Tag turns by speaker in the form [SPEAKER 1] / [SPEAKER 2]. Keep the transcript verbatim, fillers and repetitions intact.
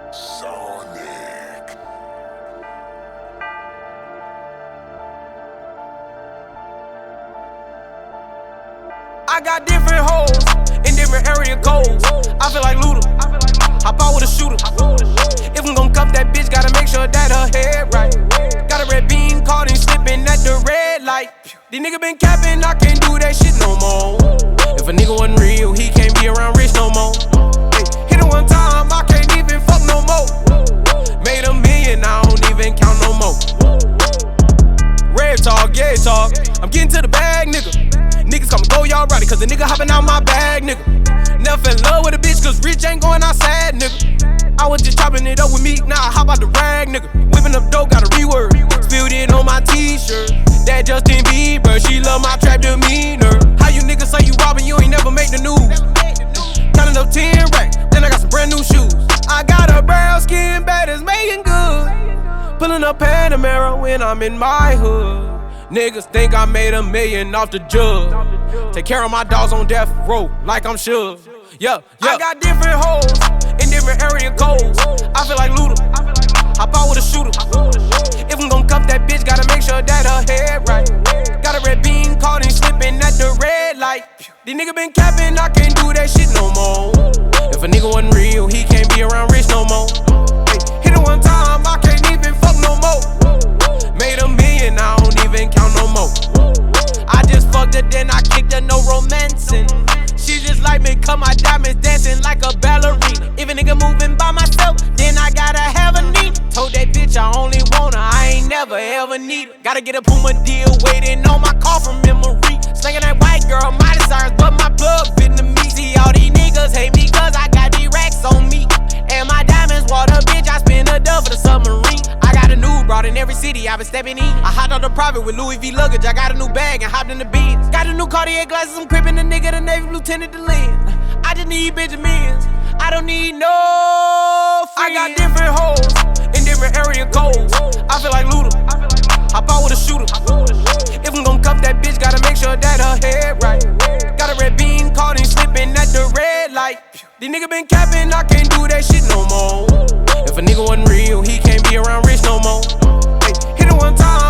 [SPEAKER 1] Sonic.
[SPEAKER 2] I got different hoes in different area codes. I feel like Luda, hop out with a shooter. If I'm gon' cuff that bitch, gotta make sure that her head right. Got a red beam caught and slipping at the red light. These niggas been capping, I can't do that shit no more. If a nigga wasn't real, he can't be around rich no more. Hey, hit it one time, I can't even fuck no more. Made a million, I don't even count no more. Red talk, yeah talk, I'm getting to the bag, nigga. Niggas call me go y'all rowdy, cause the nigga hopping out my bag, nigga. Never fell in love with a bitch, cause rich ain't going outside, nigga. I was just chopping it up with me, now I hop out the rag, nigga. Whipping up dope, got a reword. Spilled it on my t-shirt. That Justin Bieber, she love my trap demeanor. How you niggas say you robbing, you ain't never make the news. Counting up ten racks, then I got some brand new shoes. I got a brown skin, bad as making good. Pulling up Panamera when I'm in my hood. Niggas think I made a million off the jug. Take care of my dogs on death row like I'm sure. Yeah, yeah. I got different hoes in different area codes. I feel like Luda, hop out with a shooter. If I'm gon' cuff that bitch, gotta make sure that her head right. Got a red beam caught and slipping at the red light. These niggas been capping, I can't do that shit no more. If a nigga wasn't real, he can't be around rich no more. Hey, hit it one time, I can't even fuck no more. Made a million, I don't even count no more. I just fucked her, then I kicked her, no romancing. She just like me, cut my diamonds dancing like a ballerina. If a nigga moving by myself, then I gotta have a need. Told that bitch I only want her, I ain't never ever need her. Gotta get a Puma deal, waiting on my call from memory. Slinging that white girl, my desires, but my blood fitting to me. See all these niggas hate me cause I got these racks on me. And my diamonds water, bitch, I spend a dub for the submarine. I got a new broad in every city I been stepping in. I hopped on the private with Louis V luggage. I got a new bag and hopped in the Benz. Got a new Cartier glasses, I'm crippin' the nigga, the Navy Lieutenant the lens. I just need Benjamins, I don't need no friends. I got different hoes in different area codes. I feel like Luda, hop out with a shooter. If I'm gon' cuff that bitch, gotta make sure that her head right. Got a red beam caught and slipping at the red light. These niggas been capping, I can't do that shit no more. If a nigga wasn't real, he can't be around rich no more. Hey, hit it one time,